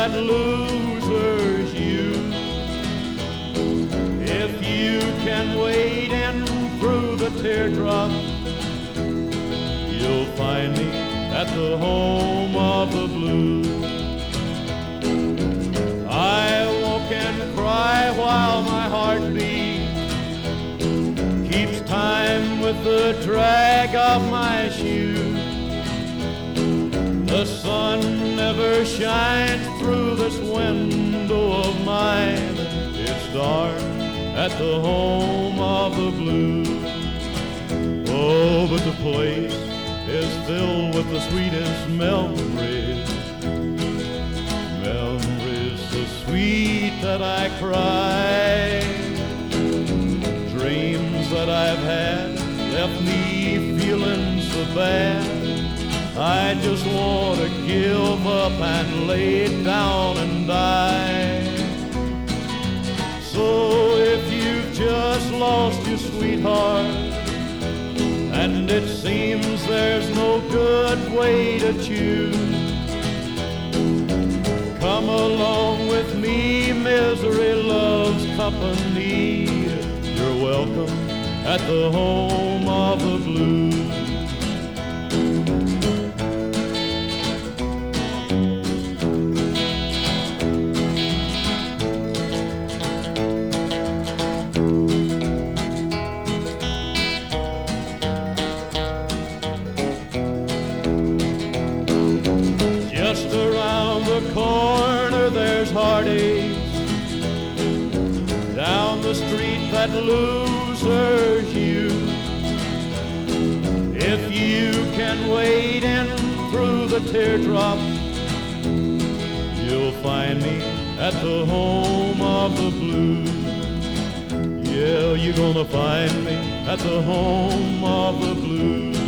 that losers use. If you can wade in through the teardrops, you'll find me at the home of the blues. I walk and cry while my heart beats, keeps time with the drag of my shoes. The sun never shines through this window of mine. It's dark at the home of the blues. Oh, but the place is filled with the sweetest memories. Memories so sweet that I cry. Dreams that I've had left me feeling so bad. I just want to give up and lay down and die. So if you've just lost your sweetheart, and it seems there's no good way to choose, come along with me, misery loves company. You're welcome at the home of the blues. Just around the corner there's heartaches, down the street that losers use. If you can wade in through the teardrops, you'll find me at the home of the blues. Yeah, you're gonna find me at the home of the blues.